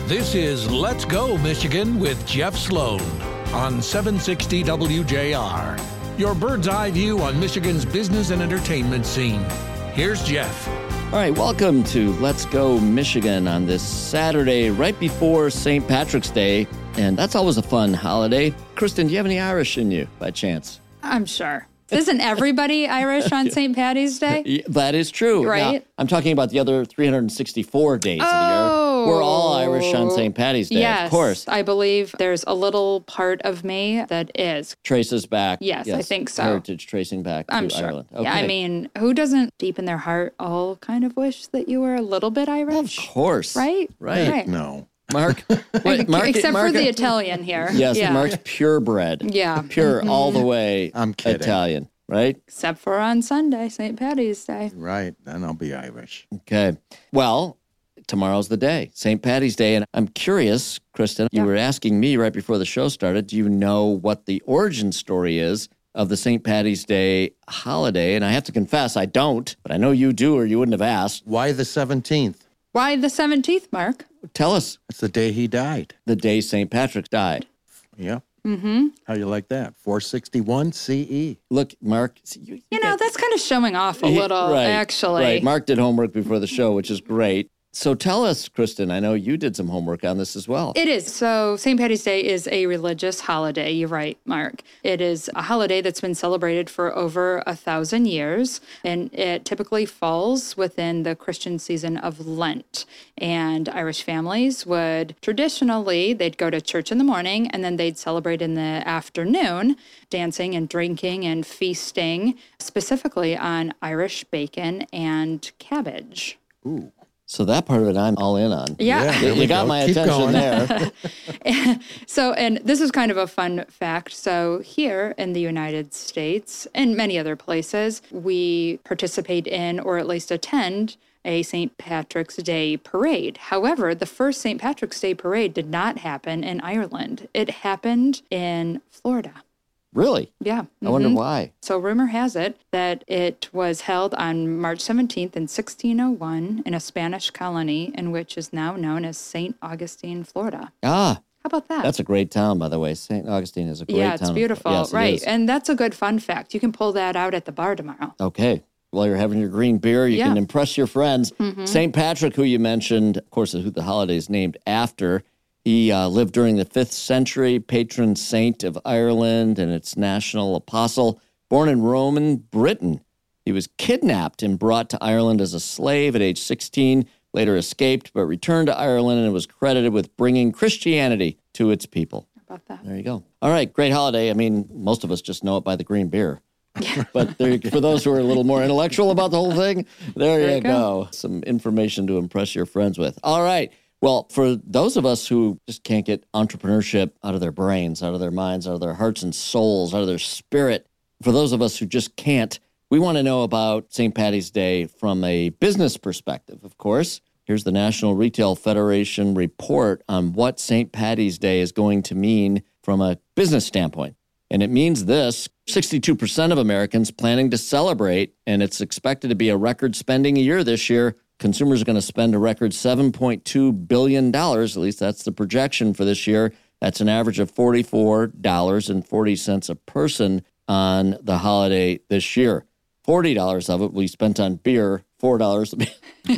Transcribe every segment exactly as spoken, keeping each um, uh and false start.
This is Let's Go Michigan with Jeff Sloan on seven sixty W J R. Your bird's eye view on Michigan's business and entertainment scene. Here's Jeff. All right, welcome to Let's Go Michigan on this Saturday right before Saint Patrick's Day. And that's always a fun holiday. Kristen, do you have any Irish in you by chance? I'm sure. Isn't everybody Irish on Saint Patty's Day? Yeah, that is true. Right? Now, I'm talking about the other three hundred sixty-four days oh. of the year. We're all Irish on Saint Patty's Day, yes, of course. I believe there's a little part of me that is. Traces back. Yes, yes, I think so. Heritage tracing back to I'm sure. Ireland. Okay. Yeah, I mean, who doesn't deep in their heart all kind of wish that you were a little bit Irish? Of course. Right? Right. right. No. Mark? Wait, Mark Except Mark, for the Italian here. Yes, yeah. Mark's purebred. Yeah. Pure mm-hmm. all the way I'm kidding. Italian, right? Except for on Sunday, Saint Patty's Day. Right. Then I'll be Irish. Okay. Well, tomorrow's the day, Saint Patty's Day. And I'm curious, Kristen, you yeah. were asking me right before the show started, do you know what the origin story is of the Saint Patty's Day holiday? And I have to confess, I don't, but I know you do or you wouldn't have asked. Why the seventeenth? Why the seventeenth, Mark? Tell us. It's the day he died. The day Saint Patrick died. Yeah. Mm-hmm. How you like that? four sixty-one C E. Look, Mark. You, you You know, got, that's kind of showing off a little, right, actually. Right. Mark did homework before the show, which is great. So tell us, Kristen, I know you did some homework on this as well. It is. So Saint Patty's Day is a religious holiday. You're right, Mark. It is a holiday that's been celebrated for over a thousand years, and it typically falls within the Christian season of Lent. And Irish families would traditionally, they'd go to church in the morning, and then they'd celebrate in the afternoon, dancing and drinking and feasting, specifically on Irish bacon and cabbage. Ooh. So that part of it, I'm all in on. Yeah. Yeah, You, there we you got go. my Keep attention going. there. So, and this is kind of a fun fact. So here in the United States and many other places, we participate in or at least attend a Saint Patrick's Day parade. However, the first Saint Patrick's Day parade did not happen in Ireland. It happened in Florida. Really? Yeah. I wonder mhm. why. So rumor has it that it was held on March seventeenth in sixteen oh one in a Spanish colony in which is now known as Saint Augustine, Florida. Ah, How about that? that's a great town, by the way. Saint Augustine is a great town. Yeah, it's beautiful. Yes, it right. is. And that's a good fun fact. You can pull that out at the bar tomorrow. Okay. While you're having your green beer, you Yeah. can impress your friends. Mm-hmm. Saint Patrick, who you mentioned, of course, is who the holiday is named after. He uh, lived during the fifth century, patron saint of Ireland and its national apostle. Born in Roman Britain, he was kidnapped and brought to Ireland as a slave at age sixteen, later escaped, but returned to Ireland and was credited with bringing Christianity to its people. How about that? There you go. All right, great holiday. I mean, most of us just know it by the green beer. But there, you- for those who are a little more intellectual about the whole thing, there, There you you go. go. Some information to impress your friends with. All right. Well, for those of us who just can't get entrepreneurship out of their brains, out of their minds, out of their hearts and souls, out of their spirit, for those of us who just can't, we want to know about Saint Patty's Day from a business perspective, of course. Here's the National Retail Federation report on what Saint Patty's Day is going to mean from a business standpoint. And it means this, sixty-two percent of Americans planning to celebrate, and it's expected to be a record spending year this year. Consumers are going to spend a record seven point two billion dollars, at least that's the projection for this year. That's an average of forty-four dollars and forty cents a person on the holiday this year. forty dollars of it will be spent on beer, four dollars will be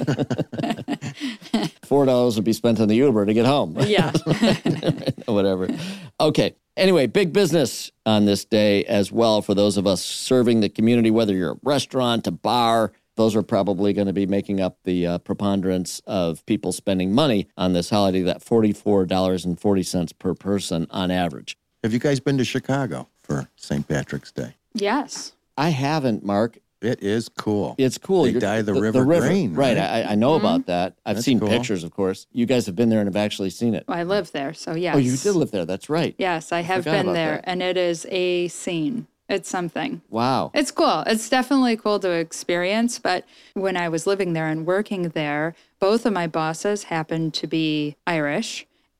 four dollars will be spent on the Uber to get home. Yeah. Whatever. Okay. Anyway, big business on this day as well for those of us serving the community, whether you're a restaurant, a bar. Those are probably going to be making up the uh, preponderance of people spending money on this holiday, that forty-four dollars and forty cents per person on average. Have you guys been to Chicago for Saint Patrick's Day? Yes. I haven't, Mark. It is cool. It's cool. They You're- dye the river green, Right. right? I, I know about that. I've That's seen cool. pictures, of course. You guys have been there and have actually seen it. Well, I live there, so yes. Oh, you did live there. That's right. Yes, I have forgot been about there, that. and it is a scene. It's something. Wow. It's cool. It's definitely cool to experience. But when I was living there and working there, both of my bosses happened to be Irish.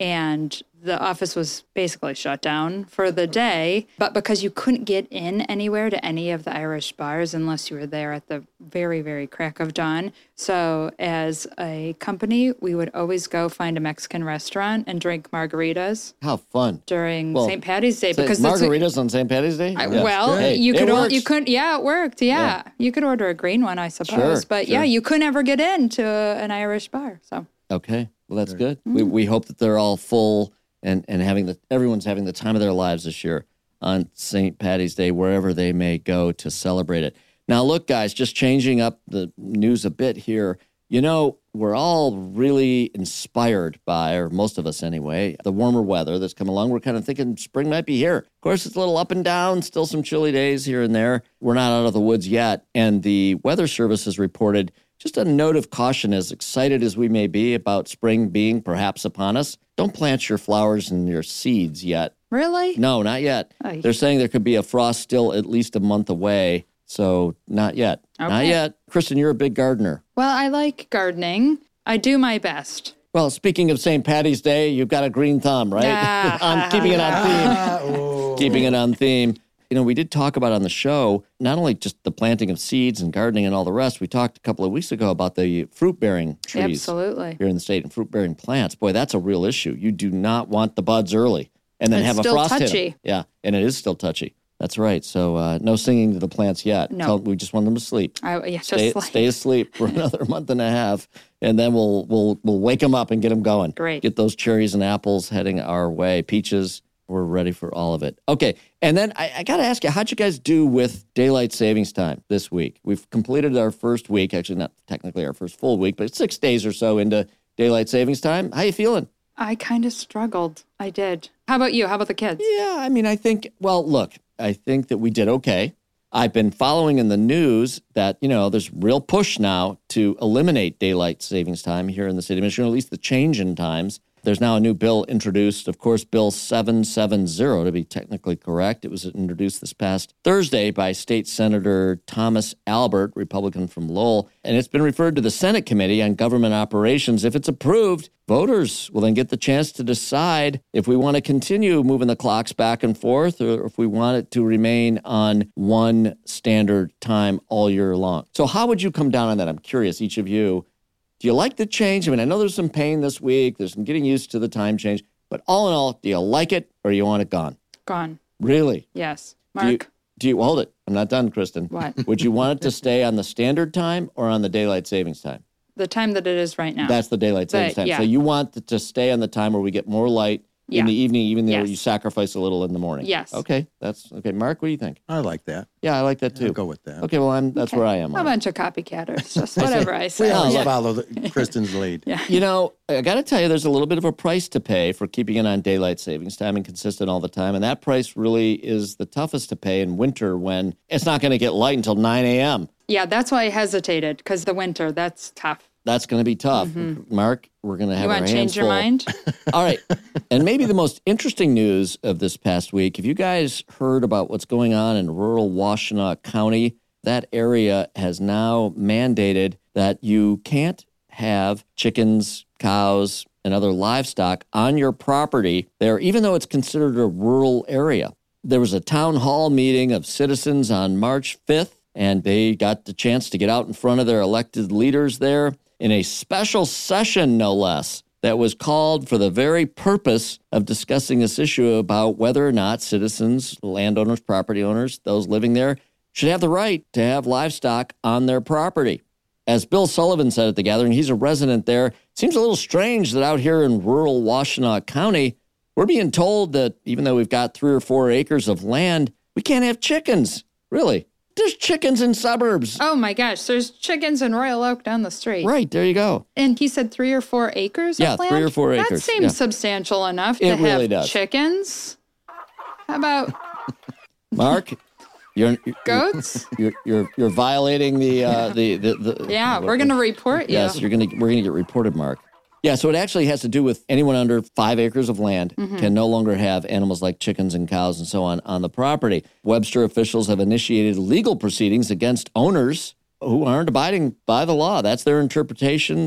and the office was basically shut down for the day. But because you couldn't get in anywhere to any of the Irish bars unless you were there at the very, very crack of dawn. So as a company, we would always go find a Mexican restaurant and drink margaritas How fun. during Well, Saint Patty's Day. Say, Because that's what- margaritas on Saint Patty's Day? I- Yeah. well, Hey, you it could all, works. you couldn't, yeah, it worked. Yeah. Yeah. You could order a green one, I suppose. Sure, but sure. yeah, you could never get into an Irish bar. So Okay. Well, that's good. We, we hope that they're all full and, and having the everyone's having the time of their lives this year on Saint Patty's Day, wherever they may go to celebrate it. Now, look, guys, just changing up the news a bit here. You know, we're all really inspired by, or most of us anyway, the warmer weather that's come along. We're kind of thinking spring might be here. Of course, it's a little up and down, still some chilly days here and there. We're not out of the woods yet. And the Weather Service has reported just a note of caution, as excited as we may be about spring being perhaps upon us. Don't plant your flowers and your seeds yet. really? No, not yet. Ay. They're saying there could be a frost still at least a month away. So not yet. Not Okay. yet. Kristen, you're a big gardener. Well, I like gardening. I do my best. Well, speaking of Saint Patty's Day, you've got a green thumb, right? Yeah. on keeping it on theme. Keeping it on theme. You know, we did talk about on the show, not only just the planting of seeds and gardening and all the rest, we talked a couple of weeks ago about the fruit-bearing trees Absolutely. here in the state and fruit-bearing plants. Boy, that's a real issue. You do not want the buds early and then It's have a still frost hit 'em. touchy. Yeah, and it is still touchy. That's right. So uh, no singing to the plants yet. No. Tell- we just want them to sleep. I, yeah, just Stay, like, stay asleep for another month and a half, and then we'll we'll we'll wake them up and get them going. Great. Get those cherries and apples heading our way. Peaches, we're ready for all of it. Okay, and then I, I got to ask you, how'd you guys do with daylight savings time this week? We've completed our first week, actually not technically our first full week, but it's six days or so into daylight savings time. How you feeling? I kind of struggled. I did. How about you? How about the kids? Yeah, I mean, I think, well, look, I think that we did okay. I've been following in the news that, you know, there's real push now to eliminate daylight savings time here in the state of Michigan, or at least the change in times. There's now a new bill introduced, of course, Bill seven seventy, to be technically correct. It was introduced this past Thursday by State Senator Thomas Albert, Republican from Lowell, and it's been referred to the Senate Committee on Government Operations. If it's approved, voters will then get the chance to decide if we want to continue moving the clocks back and forth or if we want it to remain on one standard time all year long. So how would you come down on that? I'm curious, each of you. Do you like the change? I mean, I know there's some pain this week. There's some getting used to the time change. But all in all, do you like it or you want it gone? Gone. Really? Yes. Do you, Mark? do you hold it? I'm not done, Kristen. What? Would you want it to stay on the standard time or on the daylight savings time? The time that it is right now. That's the daylight savings But, time. yeah. So you want it to stay on the time where we get more light in Yeah. the evening, even though Yes. you sacrifice a little in the morning. Yes. Okay. That's okay. Mark, what do you think? I like that. Yeah, I like that too. I'll go with that. Okay. Well, I'm. That's Okay. where I am. A on it. bunch of copycatters. Just whatever I We say. always Yeah. follow the, Kristen's lead. Yeah. You know, I got to tell you, there's a little bit of a price to pay for keeping it on daylight savings time and consistent all the time. And that price really is the toughest to pay in winter when it's not going to get light until nine a.m. Yeah, that's why I hesitated, because the winter, that's tough. That's going to be tough. Mark, we're going to have You our want to hands change your full. mind? All right. And maybe the most interesting news of this past week, have you guys heard about what's going on in rural Washtenaw County? That area has now mandated that you can't have chickens, cows, and other livestock on your property there, even though it's considered a rural area. There was a town hall meeting of citizens on March fifth, and they got the chance to get out in front of their elected leaders there in a special session, no less, that was called for the very purpose of discussing this issue about whether or not citizens, landowners, property owners, those living there, should have the right to have livestock on their property. As Bill Sullivan said at the gathering, he's a resident there. It seems a little strange that out here in rural Washtenaw County, we're being told that even though we've got three or four acres of land, we can't have chickens. Really? There's chickens in suburbs. Oh my gosh, there's chickens in Royal Oak down the street. Right, there you go. And he said three or four acres Yeah, of land? three or four That acres, seems yeah. substantial enough It to really have does. chickens. How about Mark, you're you're goats? you're you're, you're violating the, uh, the the the. Yeah, we're going to report you. Yes, you're gonna we're gonna get reported, Mark. Yeah, so it actually has to do with anyone under five acres of land Mm-hmm. can no longer have animals like chickens and cows and so on on the property. Webster officials have initiated legal proceedings against owners who aren't abiding by the law. That's their interpretation.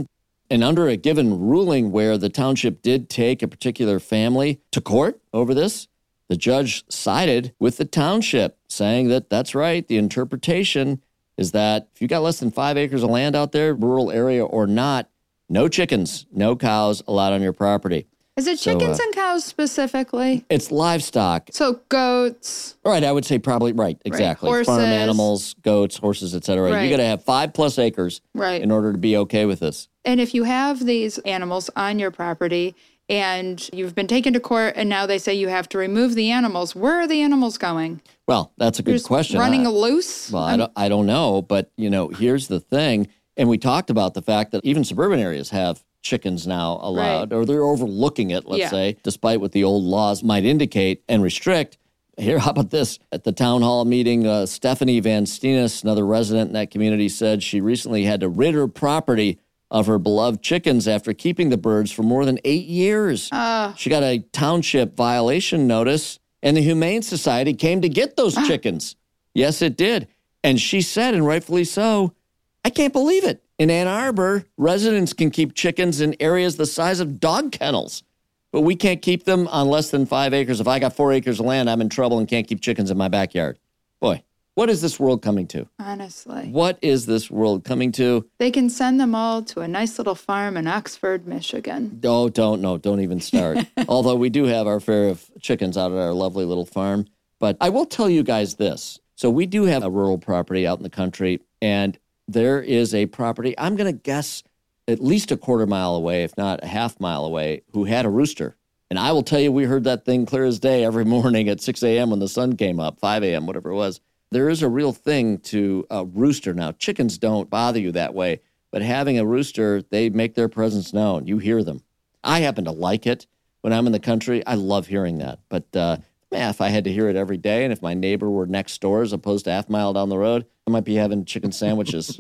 And under a given ruling where the township did take a particular family to court over this, the judge sided with the township, saying that that's right. The interpretation is that if you got less than five acres of land out there, rural area or not, no chickens, no cows allowed on your property. Is it So, chickens uh, and cows specifically? It's livestock. So goats. All right, I would say probably, right, exactly. Horses. Farm animals, goats, horses, et cetera. Right. You got to have five plus acres Right. in order to be okay with this. And if you have these animals on your property and you've been taken to court and now they say you have to remove the animals, where are the animals going? Well, that's a good Just question. running I- loose? Well, I don't, I don't know, but, you know, here's the thing. And we talked about the fact that even suburban areas have chickens now allowed, Right. or they're overlooking it, let's Yeah. say, despite what the old laws might indicate and restrict. Here, how about this? At the town hall meeting, uh, Stephanie Van Steenis, another resident in that community, said she recently had to rid her property of her beloved chickens after keeping the birds for more than eight years. Uh, She got a township violation notice, and the Humane Society came to get those chickens. Yes, it did. And she said, and rightfully so, I can't believe it. In Ann Arbor, residents can keep chickens in areas the size of dog kennels, but we can't keep them on less than five acres. If I got four acres of land, I'm in trouble and can't keep chickens in my backyard. Boy, what is this world coming to? honestly. What is this world coming to? They can send them all to a nice little farm in Oxford, Michigan. Oh, don't, no, don't even start. Although we do have our fair of chickens out at our lovely little farm. But I will tell you guys this. So we do have a rural property out in the country, and there is a property, I'm going to guess at least a quarter mile away, if not a half mile away, who had a rooster. And I will tell you, we heard that thing clear as day every morning at six a.m. when the sun came up, five a.m., whatever it was. There is a real thing to a rooster. Now, chickens don't bother you that way, but having a rooster, they make their presence known. You hear them. I happen to like it when I'm in the country. I love hearing that. But uh, man, if I had to hear it every day and if my neighbor were next door as opposed to half mile down the road, I might be having chicken sandwiches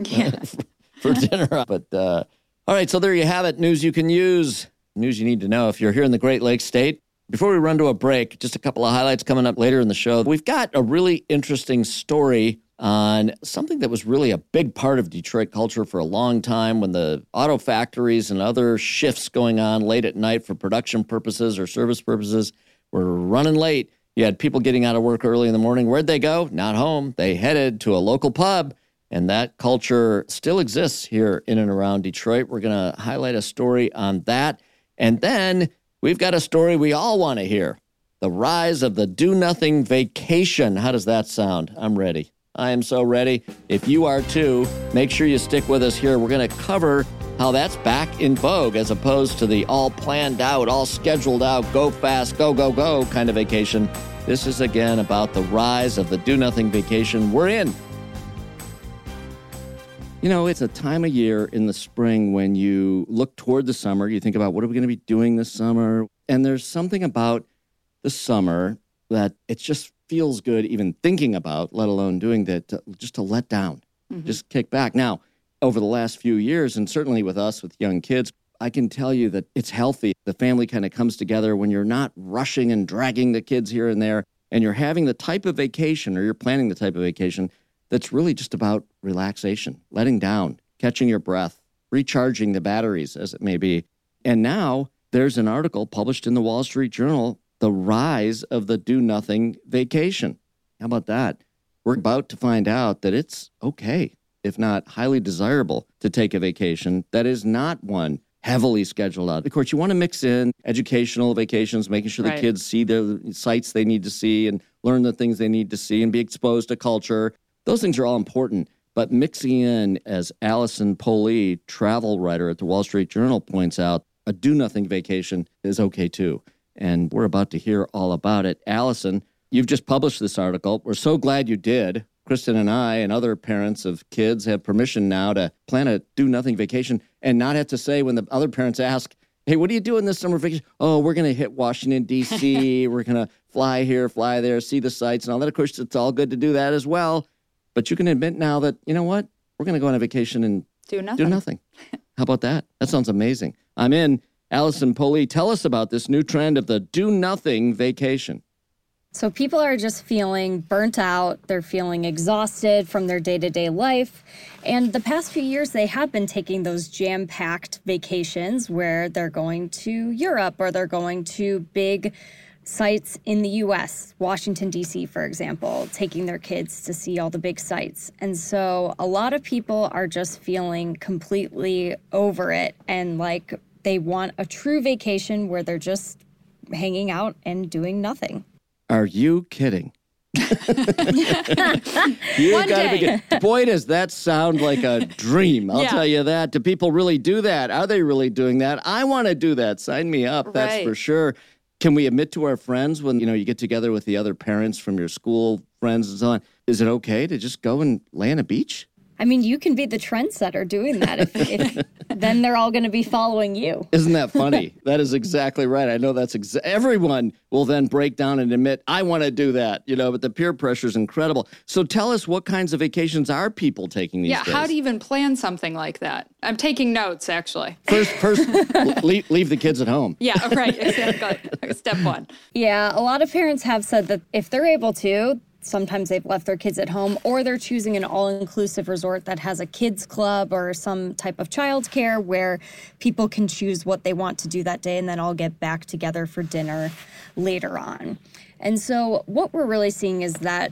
for dinner. But uh, all right, so there you have it. News you can use. News you need to know if you're here in the Great Lakes State. Before we run to a break, just a couple of highlights coming up later in the show. We've got a really interesting story on something that was really a big part of Detroit culture for a long time when the auto factories and other shifts going on late at night for production purposes or service purposes were running late. You had people getting out of work early in the morning. Where'd they go? Not home. They headed to a local pub, and that culture still exists here in and around Detroit. We're going to highlight a story on that. And then we've got a story we all want to hear. The rise of the do-nothing vacation. How does that sound? I'm ready. I am so ready. If you are too, make sure you stick with us here. We're going to cover how that's back in vogue as opposed to the all planned out, all scheduled out, go fast, go, go, go kind of vacation. This is, again, about the rise of the do-nothing vacation we're in. You know, it's a time of year in the spring when you look toward the summer. You think about what are we going to be doing this summer? And there's something about the summer that it just feels good even thinking about, let alone doing that, to, just to let down, mm-hmm. just kick back. Now, over the last few years, and certainly with us with young kids, I can tell you that it's healthy. The family kind of comes together when you're not rushing and dragging the kids here and there, and you're having the type of vacation, or you're planning the type of vacation that's really just about relaxation, letting down, catching your breath, recharging the batteries, as it may be. And now there's an article published in the Wall Street Journal, The Rise of the Do-Nothing Vacation. How about that? We're about to find out that it's okay, if not highly desirable, to take a vacation that is not one heavily scheduled out. Of course, you want to mix in educational vacations, making sure Right. the kids see the sites they need to see and learn the things they need to see and be exposed to culture. Those things are all important. But mixing in, as Allison Poley, travel writer at the Wall Street Journal, points out, a do-nothing vacation is okay too. And we're about to hear all about it. Allison, you've just published this article. We're so glad you did. Kristen and I and other parents of kids have permission now to plan a do-nothing vacation and not have to say when the other parents ask, hey, what are you doing this summer vacation? Oh, we're going to hit Washington, D C We're going to fly here, fly there, see the sights and all that. Of course, it's all good to do that as well. But you can admit now that, you know what? We're going to go on a vacation and Do nothing. do nothing. How about that? That sounds amazing. I'm in. Allison Poley, tell us about this new trend of the do-nothing vacation. So people are just feeling burnt out. They're feeling exhausted from their day-to-day life. And the past few years, they have been taking those jam-packed vacations where they're going to Europe or they're going to big sites in the U S, Washington, D C, for example, taking their kids to see all the big sites. And so a lot of people are just feeling completely over it and like they want a true vacation where they're just hanging out and doing nothing. Are you kidding? you One gotta day. be kidding. Boy, does that sound like a dream. I'll Yeah. tell you that. Do people really do that? Are they really doing that? I want to do that. Sign me up. That's Right. for sure. Can we admit to our friends when, you know, you get together with the other parents from your school friends and so on, is it okay to just go and lay on a beach? I mean, you can be the trendsetter doing that. If, if then they're all going to be following you. Isn't that funny? That is exactly right. I know that's exa- everyone will then break down and admit, I want to do that, you know, but the peer pressure is incredible. So tell us, what kinds of vacations are people taking these Yeah, days? how do you even plan something like that? I'm taking notes, actually. First, first leave, leave the kids at home. Yeah, right, exactly. Step one. Yeah, a lot of parents have said that if they're able to, sometimes they've left their kids at home, or they're choosing an all-inclusive resort that has a kids club or some type of childcare where people can choose what they want to do that day and then all get back together for dinner later on. And so what we're really seeing is that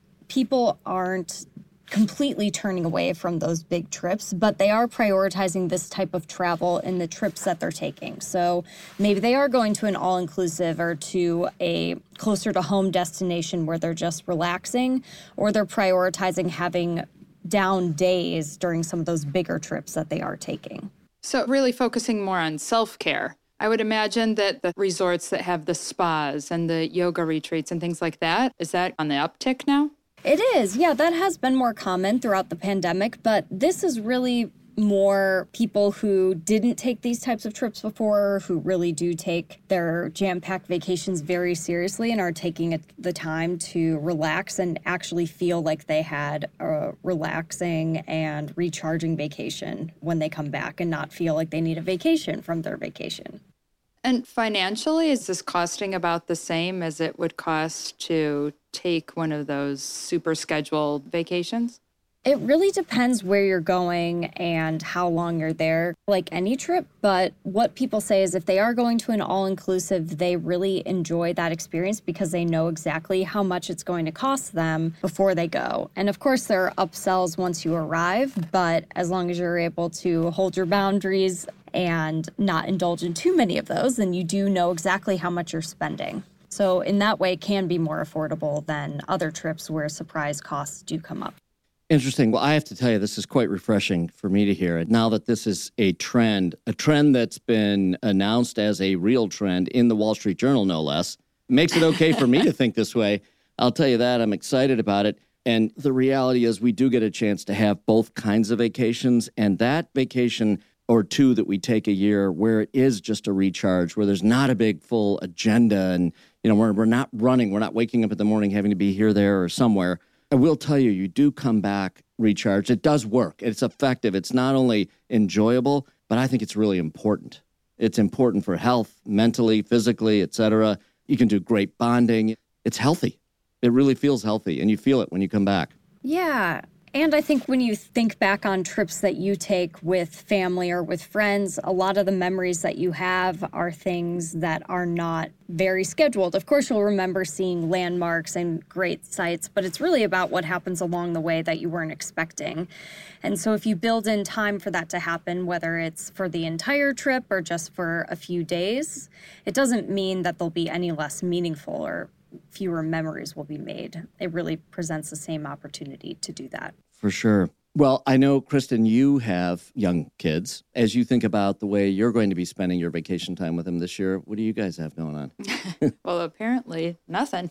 people aren't completely turning away from those big trips, but they are prioritizing this type of travel in the trips that they're taking. So maybe they are going to an all-inclusive or to a closer to home destination where they're just relaxing, or they're prioritizing having down days during some of those bigger trips that they are taking. So really focusing more on self-care. I would imagine that the resorts that have the spas and the yoga retreats and things like that, is that on the uptick now? It is. Yeah, that has been more common throughout the pandemic, but this is really more people who didn't take these types of trips before, who really do take their jam-packed vacations very seriously and are taking it, the time to relax and actually feel like they had a relaxing and recharging vacation when they come back and not feel like they need a vacation from their vacation. And financially, is this costing about the same as it would cost to take one of those super scheduled vacations? It really depends where you're going and how long you're there, like any trip. But what people say is if they are going to an all-inclusive, they really enjoy that experience because they know exactly how much it's going to cost them before they go. And of course, there are upsells once you arrive, but as long as you're able to hold your boundaries and not indulge in too many of those, then you do know exactly how much you're spending. So in that way, it can be more affordable than other trips where surprise costs do come up. Interesting. Well, I have to tell you, this is quite refreshing for me to hear. Now that this is a trend, a trend that's been announced as a real trend in the Wall Street Journal, no less, makes it okay for me to think this way. I'll tell you that. I'm excited about it. And the reality is we do get a chance to have both kinds of vacations. And that vacation or two that we take a year where it is just a recharge, where there's not a big full agenda and, you know, we're, we're not running, we're not waking up in the morning having to be here, there, or somewhere. I will tell you, you do come back recharged. It does work. It's effective. It's not only enjoyable, but I think it's really important. It's important for health, mentally, physically, et cetera. You can do great bonding. It's healthy. It really feels healthy, and you feel it when you come back. Yeah. And I think when you think back on trips that you take with family or with friends, a lot of the memories that you have are things that are not very scheduled. Of course, you'll remember seeing landmarks and great sights, but it's really about what happens along the way that you weren't expecting. And so if you build in time for that to happen, whether it's for the entire trip or just for a few days, it doesn't mean that they'll be any less meaningful or fewer memories will be made. It really presents the same opportunity to do that. For sure. Well, I know, Kristen, you have young kids. As you think about the way you're going to be spending your vacation time with them this year, what do you guys have going on? Well, apparently nothing.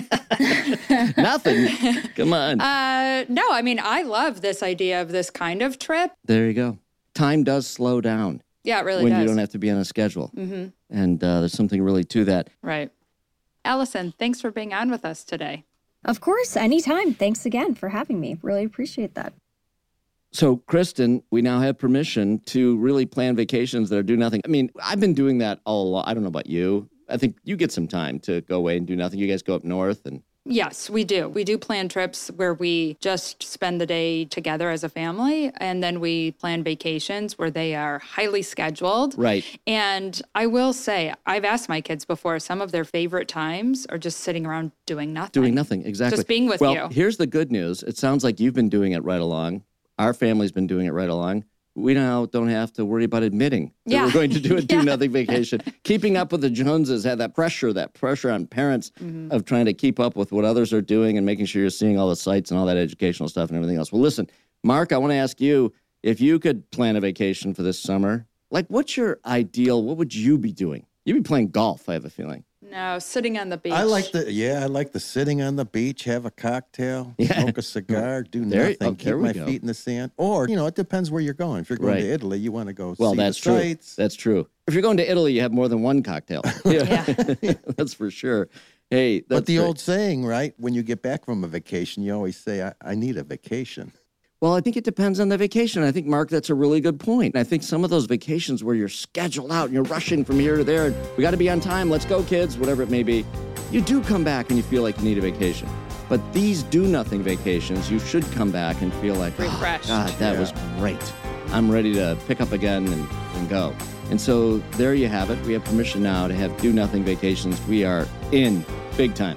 Nothing. Come on. Uh, no, I mean, I love this idea of this kind of trip. There you go. Time does slow down Yeah, it really when does. you don't have to be on a schedule. Mm-hmm. And uh, there's something really to that. Right. Allison, thanks for being on with us today. Of course, anytime. Thanks again for having me. Really appreciate that. So, Kristen, we now have permission to really plan vacations that are do nothing. I mean, I've been doing that all along. I don't know about you. I think you get some time to go away and do nothing. You guys go up north and... Yes, we do. We do plan trips where we just spend the day together as a family, and then we plan vacations where they are highly scheduled. Right. And I will say, I've asked my kids before, some of their favorite times are just sitting around doing nothing. Doing nothing, exactly. Just being with well, you. Well, here's the good news. It sounds like you've been doing it right along. Our family's been doing it right along. We now don't have to worry about admitting that Yeah. we're going to do a Yeah. do-nothing vacation. Keeping up with the Joneses had that pressure, that pressure on parents Mm-hmm. of trying to keep up with what others are doing and making sure you're seeing all the sites and all that educational stuff and everything else. Well, listen, Mark, I want to ask you, if you could plan a vacation for this summer, like what's your ideal, what would you be doing? You'd be playing golf, I have a feeling. No, sitting on the beach. I like the yeah, I like the sitting on the beach, have a cocktail, Yeah. smoke a cigar, do There- nothing, oh, keep there we my go. feet in the sand. Or, you know, it depends where you're going. If you're going Right. to Italy, you want to go Well, see that's the true. sights. That's true. If you're going to Italy, you have more than one cocktail. Yeah. That's for sure. Hey, that's But the great. old saying, right? When you get back from a vacation, you always say, I, I need a vacation. Well, I think it depends on the vacation. I think, Mark, that's a really good point. I think some of those vacations where you're scheduled out and you're rushing from here to there, and we got to be on time, let's go, kids, whatever it may be, you do come back and you feel like you need a vacation. But these do-nothing vacations, you should come back and feel like, Refreshed. oh, God, that Yeah. was great. I'm ready to pick up again and, and go. And so there you have it. We have permission now to have do-nothing vacations. We are in big time.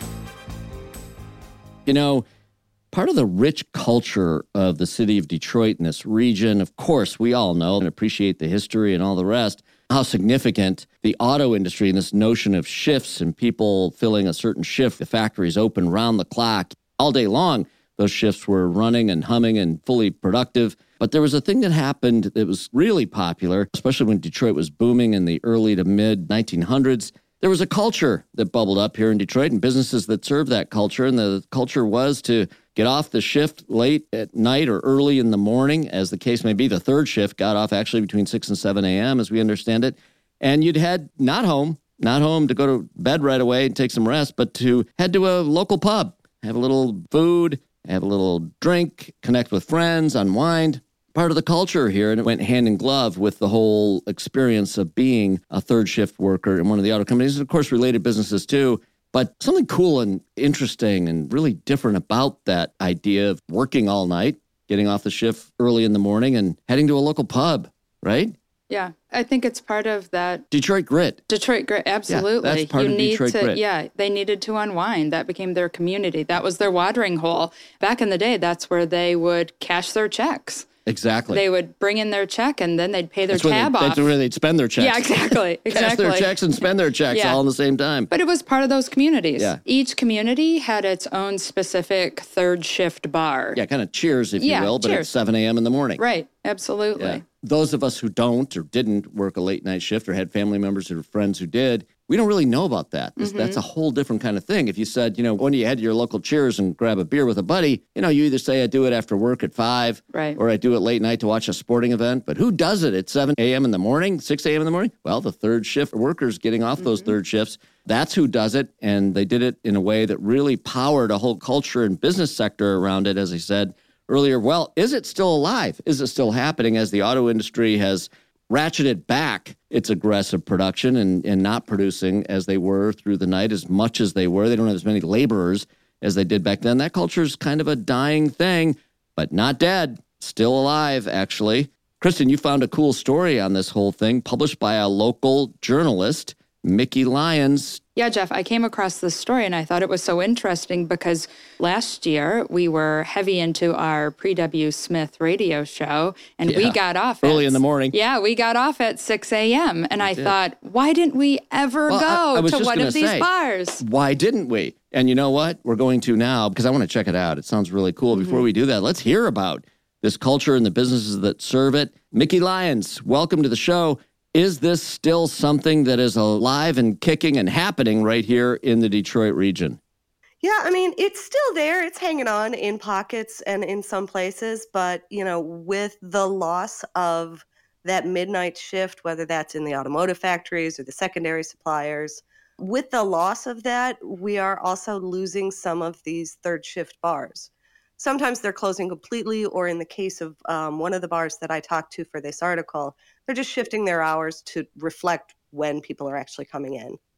You know, part of the rich culture of the city of Detroit and this region, of course, we all know and appreciate the history and all the rest, how significant the auto industry and this notion of shifts and people filling a certain shift, the factories open round the clock all day long. Those shifts were running and humming and fully productive. But there was a thing that happened that was really popular, especially when Detroit was booming in the early to mid nineteen hundreds. There was a culture that bubbled up here in Detroit and businesses that served that culture. And the culture was to get off the shift late at night or early in the morning, as the case may be. The third shift got off actually between six and seven a.m., as we understand it. And you'd head not home, not home to go to bed right away and take some rest, but to head to a local pub, have a little food, have a little drink, connect with friends, unwind. Part of the culture here, and it went hand in glove with the whole experience of being a third shift worker in one of the auto companies, and of course related businesses too. But something cool and interesting and really different about that idea of working all night, getting off the shift early in the morning and heading to a local pub, right? Yeah, I think it's part of that Detroit grit. Detroit grit. Absolutely. that's part you of need Detroit to, grit. Yeah, they needed to unwind. That became their community. That was their watering hole. Back in the day, that's where they would cash their checks. Exactly. They would bring in their check and then they'd pay their that's where tab they, off. That's where they'd spend their checks. Yeah, exactly. Cash Exactly. their checks and spend their checks Yeah. all in the same time. But it was part of those communities. Yeah. Each community had its own specific third shift bar. Yeah, kind of cheers, if Yeah, you will, but cheers. at seven a.m. in the morning. Right. Absolutely. Yeah. Those of us who don't or didn't work a late night shift or had family members or friends who did, we don't really know about that. This- Mm-hmm. That's a whole different kind of thing. If you said, you know, when you head to your local Cheers and grab a beer with a buddy, you know, you either say I do it after work at five Right. or I do it late night to watch a sporting event. But who does it at seven a.m. in the morning, six a.m. in the morning? Well, the third shift workers getting off those third shifts. That's who does it. And they did it in a way that really powered a whole culture and business sector around it, as I said earlier. Well, is it still alive? Is it still happening as the auto industry has ratcheted back its aggressive production and, and not producing as they were through the night as much as they were? They don't have as many laborers as they did back then. That culture is kind of a dying thing, but not dead. Still alive, actually. Kristen, you found a cool story on this whole thing published by a local journalist, Mickey Lyons. Yeah, Jeff, I came across this story and I thought it was so interesting because last year we were heavy into our Pre-W Smith radio show and Yeah. we got off Early at, in the morning. Yeah, we got off at six a.m. And I thought, why didn't we ever Well, I- go I was to just one gonna of these say, bars? Why didn't we? And you know what? We're going to now because I want to check it out. It sounds really cool. Mm-hmm. Before we do that, let's hear about this culture and the businesses that serve it. Mickey Lyons, welcome to the show. Is this still something that is alive and kicking and happening right here in the Detroit region? Yeah, I mean, it's still there. It's hanging on in pockets and in some places. But, you know, with the loss of that midnight shift, whether that's in the automotive factories or the secondary suppliers, with the loss of that, we are also losing some of these third shift bars. Sometimes they're closing completely, or in the case of um, one of the bars that I talked to for this article, they're just shifting their hours to reflect when people are actually coming in.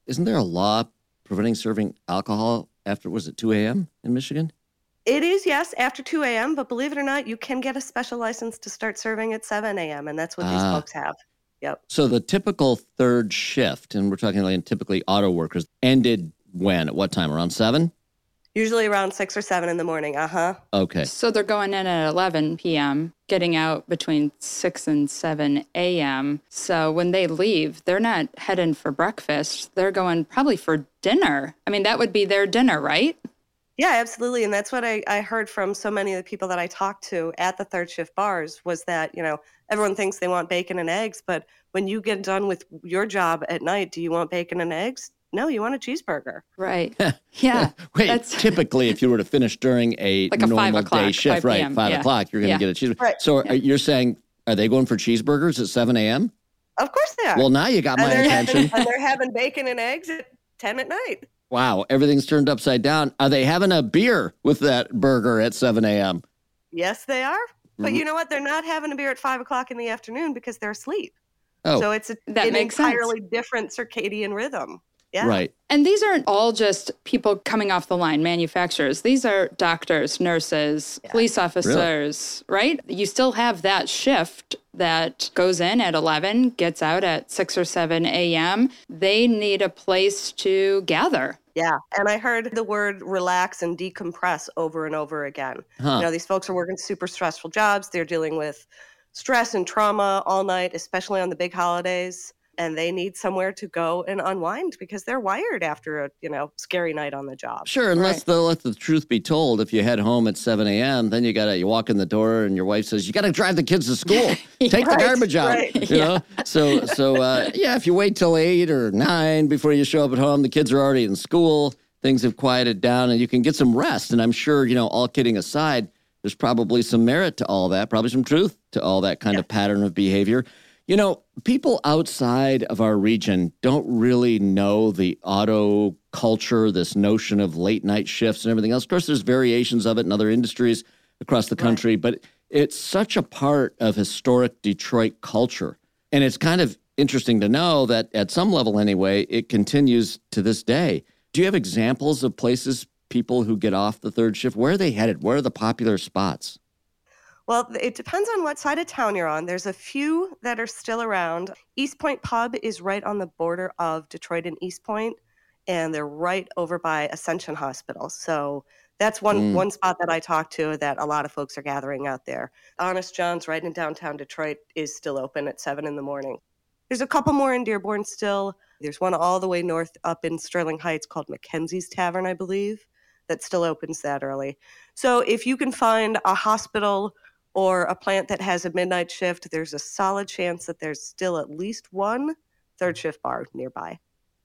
isn't there a law preventing serving alcohol after, was it two a.m. in Michigan? It is, yes, after two a.m., but believe it or not, you can get a special license to start serving at seven a.m., and that's what these Ah. folks have. Yep. So the typical third shift, and we're talking like typically auto workers, ended when? At what time? Around seven? Usually around six or seven in the morning. Uh-huh. Okay. So they're going in at eleven p.m., getting out between six and seven a.m. So when they leave, they're not heading for breakfast. They're going probably for dinner. I mean, that would be their dinner, right? Yeah, absolutely. And that's what I, I heard from so many of the people that I talked to at the third shift bars was that, you know, everyone thinks they want bacon and eggs, but when you get done with your job at night, do you want bacon and eggs? No, you want a cheeseburger. Right. Yeah. Wait, that's- typically if you were to finish during a Like a normal five day o'clock, shift, five right, p.m., five yeah. o'clock, you're going to Yeah. get a cheeseburger. Right. So are, you're saying, are they going for cheeseburgers at seven a.m.? Of course they are. Well, now you got and my they're attention. having, and they're having bacon and eggs at ten at night. Wow, everything's turned upside down. Are they having a beer with that burger at seven a.m.? Yes, they are. But Mhm. you know what? They're not having a beer at five o'clock in the afternoon because they're asleep. Oh, So it's a, That an makes sense. entirely different circadian rhythm. Yeah. right. And these aren't all just people coming off the line, manufacturers. These are doctors, nurses, police officers, right? You still have that shift that goes in at eleven, gets out at six or seven a.m. They need a place to gather. Yeah. And I heard the word relax and decompress over and over again. Huh. You know, these folks are working super stressful jobs. They're dealing with stress and trauma all night, especially on the big holidays. And they need somewhere to go and unwind because they're wired after a, you know, scary night on the job. Sure, unless Right. the let the truth be told, if you head home at seven a.m., then you gotta you walk in the door and your wife says, you gotta drive the kids to school. Take the Right, garbage out. right. You know? So so uh, yeah, if you wait till eight or nine before you show up at home, the kids are already in school, things have quieted down, and you can get some rest. And I'm sure, you know, all kidding aside, there's probably some merit to all that, probably some truth to all that kind of pattern of behavior. You know, people outside of our region don't really know the auto culture, this notion of late night shifts and everything else. Of course, there's variations of it in other industries across the country, but it's such a part of historic Detroit culture. And it's kind of interesting to know that at some level anyway, it continues to this day. Do you have examples of places, people who get off the third shift? Where are they headed? Where are the popular spots? Well, it depends on what side of town you're on. There's a few that are still around. East Point Pub is right on the border of Detroit and East Point, and they're right over by Ascension Hospital. So that's one Mm. one spot that I talked to that a lot of folks are gathering out there. Honest John's right in downtown Detroit is still open at seven in the morning. There's a couple more in Dearborn still. There's one all the way north up in Sterling Heights called Mackenzie's Tavern, I believe, that still opens that early. So if you can find a hospital or a plant that has a midnight shift, there's a solid chance that there's still at least one third shift bar nearby.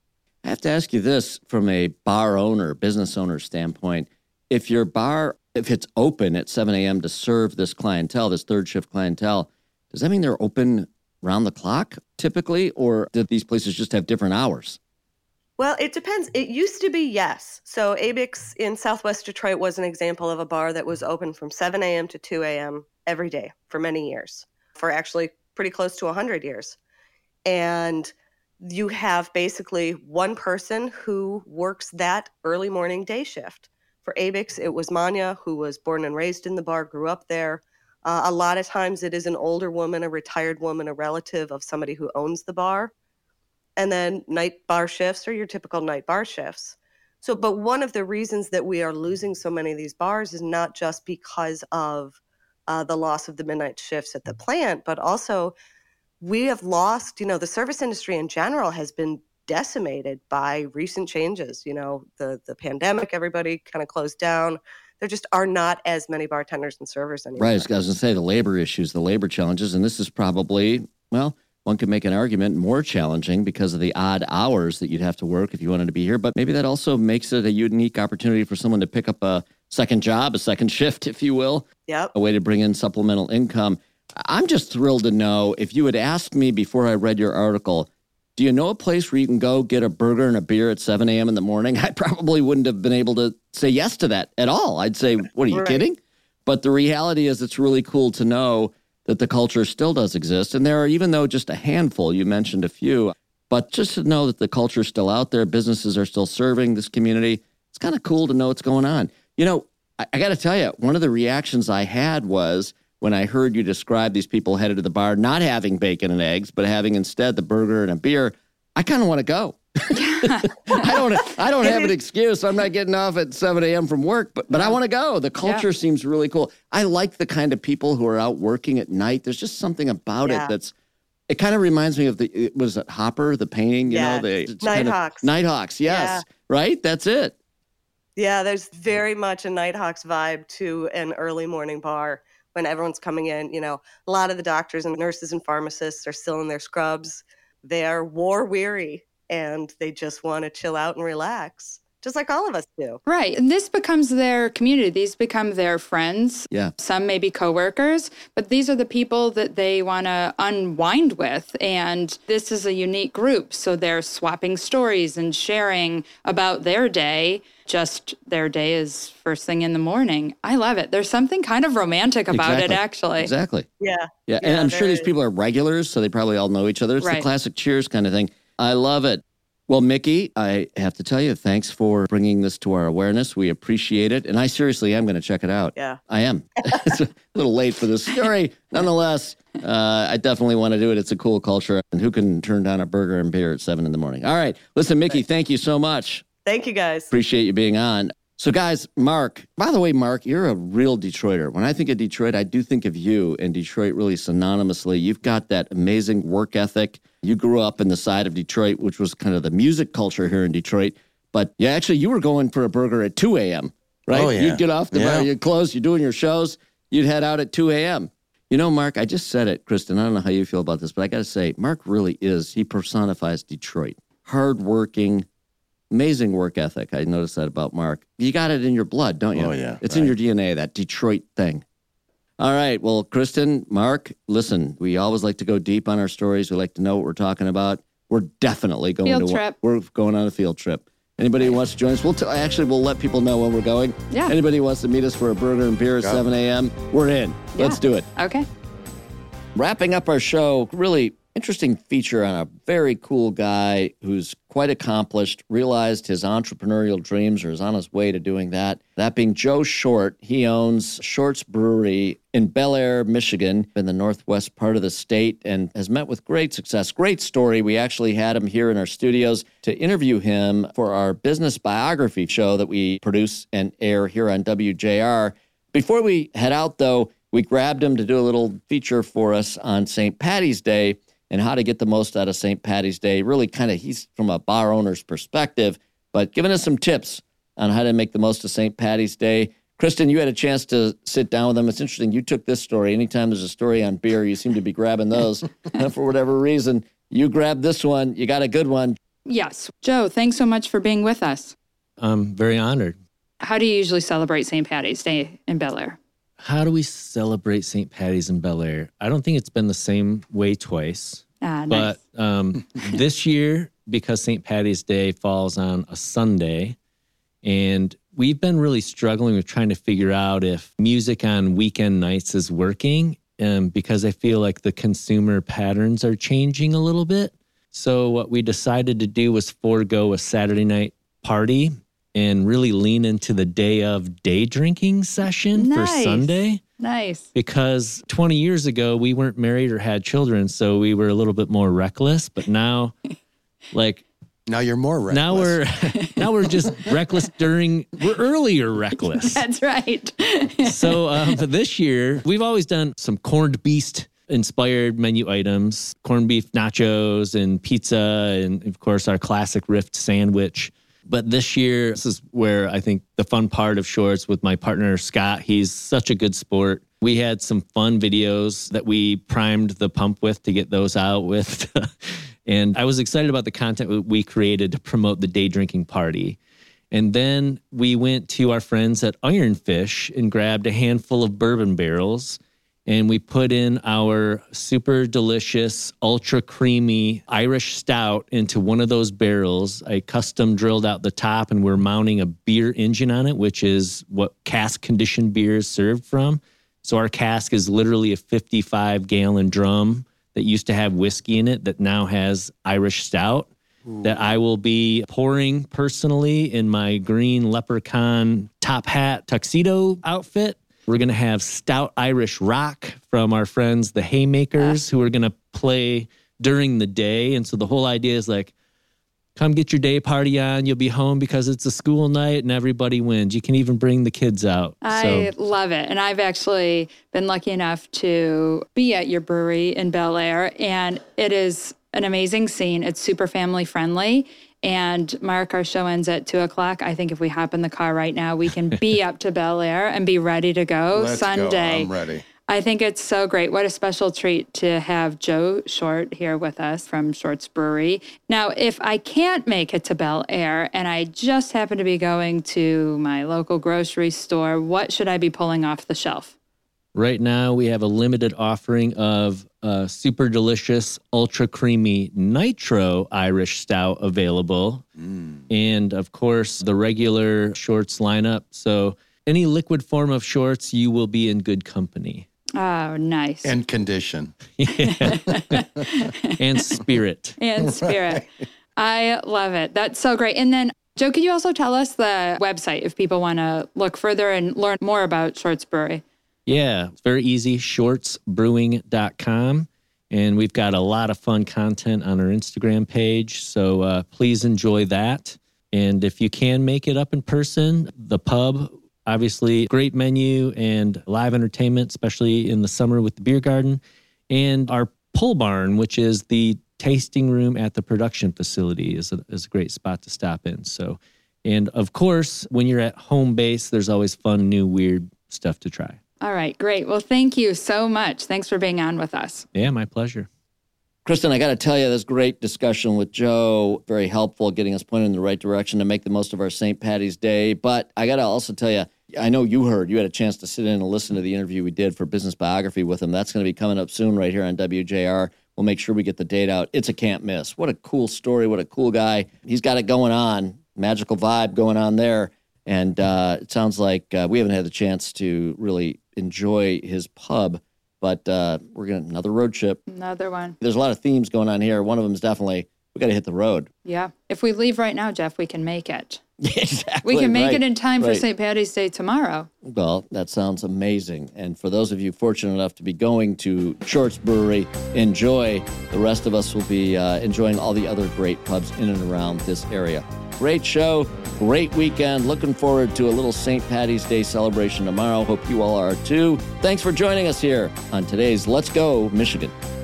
I have to ask you this from a bar owner, business owner standpoint. If your bar, if it's open at seven a.m. to serve this clientele, this third shift clientele, does that mean they're open round the clock typically, or do these places just have different hours? Well, it depends. It used to be yes. So A B I X in Southwest Detroit was an example of a bar that was open from seven a.m. to two a.m. every day for many years, for actually pretty close to one hundred years. And you have basically one person who works that early morning day shift. For A B I X, it was Manya, who was born and raised in the bar, grew up there. Uh, a lot of times it is an older woman, a retired woman, a relative of somebody who owns the bar. And then night bar shifts are your typical night bar shifts. So, but one of the reasons that we are losing so many of these bars is not just because of uh, the loss of the midnight shifts at the plant, but also we have lost, you know, the service industry in general has been decimated by recent changes. You know, the, the pandemic, everybody kind of closed down. There just are not as many bartenders and servers anymore. Right. I was going to say the labor issues, the labor challenges. And this is probably, well, one could make an argument more challenging because of the odd hours that you'd have to work if you wanted to be here. But maybe that also makes it a unique opportunity for someone to pick up a second job, a second shift, if you will. Yep. A way to bring in supplemental income. I'm just thrilled to know, if you had asked me before I read your article, do you know a place where you can go get a burger and a beer at seven a.m. in the morning? I probably wouldn't have been able to say yes to that at all. I'd say, what are you Right. kidding? But the reality is it's really cool to know that the culture still does exist. And there are, even though just a handful, you mentioned a few, But just to know that the culture is still out there, businesses are still serving this community, it's kind of cool to know what's going on. You know, I, I got to tell you, one of the reactions I had was when I heard you describe these people headed to the bar, not having bacon and eggs, but having instead the burger and a beer. I kind of want to go. I don't I don't have an excuse. I'm not getting off at seven a.m. from work, but but I want to go. The culture yeah. seems really cool. I like the kind of people who are out working at night. There's just something about yeah. it that's, it kind of reminds me of the, it was it Hopper, the painting, you yeah. know? The, Nighthawks. Nighthawks, yes. Yeah. Right? That's it. Yeah, there's very much a Nighthawks vibe to an early morning bar when everyone's coming in. You know, a lot of the doctors and nurses and pharmacists are still in their scrubs. They are war weary and they just want to chill out and relax, just like all of us do. Right. And this becomes their community. These become their friends. Yeah. Some may be coworkers, but these are the people that they want to unwind with. And this is a unique group. So they're swapping stories and sharing about their day. Just their day is first thing in the morning. I love it. There's something kind of romantic about exactly. it, actually. Exactly. Yeah. Yeah. yeah and I'm sure these is. people are regulars, so they probably all know each other. It's right. the classic Cheers kind of thing. I love it. Well, Mickey, I have to tell you, thanks for bringing this to our awareness. We appreciate it. And I seriously am going to check it out. Yeah. I am. It's a little late for this story. Nonetheless, uh, I definitely want to do it. It's a cool culture. And who can turn down a burger and beer at seven in the morning? All right. Listen, Mickey, thank you so much. Thank you, guys. Appreciate you being on. So, guys, Mark, by the way, Mark, you're a real Detroiter. When I think of Detroit, I do think of you and Detroit really synonymously. You've got that amazing work ethic. You grew up in the side of Detroit, which was kind of the music culture here in Detroit. But yeah, actually, you were going for a burger at two a.m., right? Oh, yeah. You'd get off the yeah. bar, you'd close, you're doing your shows, you'd head out at two a.m. You know, Mark, I just said it, Kristen. I don't know how you feel about this, but I got to say, Mark really is, he personifies Detroit. Hardworking, amazing work ethic. I noticed that about Mark. You got it in your blood, don't you? Oh, yeah. It's right. in your D N A, that Detroit thing. All right. Well, Kristen, Mark, listen, we always like to go deep on our stories. We like to know what we're talking about. We're definitely going field to trip. We're going on a field trip. Anybody who wants to join us, we'll t- actually we'll let people know when we're going. Yeah. Anybody who wants to meet us for a burger and beer at Go. seven a.m., we're in. Yeah. Let's do it. Okay. Wrapping up our show, really interesting feature on a very cool guy who's quite accomplished, realized his entrepreneurial dreams or is on his way to doing that. That being Joe Short. He owns Short's Brewery in Bel Air, Michigan, in the northwest part of the state, and has met with great success. Great story. We actually had him here in our studios to interview him for our business biography show that we produce and air here on W J R. Before we head out, though, we grabbed him to do a little feature for us on Saint Patty's Day and how to get the most out of Saint Patty's Day. Really kind of, he's from a bar owner's perspective, but giving us some tips on how to make the most of Saint Patty's Day. Kristen, you had a chance to sit down with him. It's interesting. You took this story. Anytime there's a story on beer, you seem to be grabbing those. For whatever reason, you grabbed this one. You got a good one. Yes. Joe, thanks so much for being with us. I'm very honored. How do you usually celebrate Saint Patty's Day in Bel Air? How do we celebrate Saint Patty's in Bel Air? I don't think it's been the same way twice. Ah, nice. But um, this year, because Saint Patty's Day falls on a Sunday, and we've been really struggling with trying to figure out if music on weekend nights is working, um, because I feel like the consumer patterns are changing a little bit. So what we decided to do was forego a Saturday night party and really lean into the day of day drinking session Nice. for Sunday. Nice. Because twenty years ago, we weren't married or had children, so we were a little bit more reckless. But now, like, Now you're more reckless. now we're now we're just reckless during, we're earlier reckless. That's right. So uh, for this year, we've always done some corned beef inspired menu items, corned beef nachos and pizza, and of course our classic Rift sandwich. But this year, this is where I think the fun part of Shorts with my partner, Scott. He's such a good sport. We had some fun videos that we primed the pump with to get those out with. And I was excited about the content we created to promote the day drinking party. And then we went to our friends at Iron Fish and grabbed a handful of bourbon barrels. And we put in our super delicious, ultra creamy Irish stout into one of those barrels. I custom drilled out the top, and we're mounting a beer engine on it, which is what cask conditioned beer is served from. So our cask is literally a fifty-five gallon drum that used to have whiskey in it that now has Irish stout Ooh. That I will be pouring personally in my green leprechaun top hat tuxedo outfit. We're going to have stout Irish rock from our friends, the Haymakers, uh. who are going to play during the day. And so the whole idea is like, come get your day party on. You'll be home because it's a school night and everybody wins. You can even bring the kids out. I so. love it. And I've actually been lucky enough to be at your brewery in Bel Air, and it is an amazing scene. It's super family friendly. And Mark, our show ends at two o'clock. I think if we hop in the car right now, we can be up to Bel Air and be ready to go Let's Sunday. Go. I'm ready. I think it's so great. What a special treat to have Joe Short here with us from Short's Brewery. Now, if I can't make it to Bel Air and I just happen to be going to my local grocery store, what should I be pulling off the shelf? Right now, we have a limited offering of a super delicious, ultra creamy nitro Irish stout available. Mm. And of course, the regular Shorts lineup. So any liquid form of Shorts, you will be in good company. Oh, nice. And condition. Yeah. And spirit. And spirit. Right. I love it. That's so great. And then, Joe, could you also tell us the website if people want to look further and learn more about Short's Brewery? Yeah, it's very easy, shorts brewing dot com. And we've got a lot of fun content on our Instagram page. So uh, please enjoy that. And if you can make it up in person, the pub, obviously, great menu and live entertainment, especially in the summer with the beer garden. And our pole barn, which is the tasting room at the production facility, is a, is a great spot to stop in. So, and of course, when you're at home base, there's always fun, new, weird stuff to try. All right, great. Well, thank you so much. Thanks for being on with us. Yeah, my pleasure. Kristen, I got to tell you, this great discussion with Joe, very helpful, getting us pointed in the right direction to make the most of our Saint Patty's Day. But I got to also tell you, I know you heard, you had a chance to sit in and listen to the interview we did for Business Biography with him. That's going to be coming up soon right here on W J R. We'll make sure we get the date out. It's a can't miss. What a cool story. What a cool guy. He's got it going on. Magical vibe going on there. And uh, it sounds like uh, we haven't had the chance to really enjoy his pub, but uh, we're going to another road trip. Another one. There's a lot of themes going on here. One of them is definitely, we got to hit the road. Yeah. If we leave right now, Jeff, we can make it. Exactly. We can make right, it in time right. for Saint Patty's Day tomorrow. Well, that sounds amazing. And for those of you fortunate enough to be going to Short's Brewery, enjoy. The rest of us will be uh, enjoying all the other great pubs in and around this area. Great show, great weekend. Looking forward to a little Saint Patty's Day celebration tomorrow. Hope you all are too. Thanks for joining us here on today's Let's Go Michigan.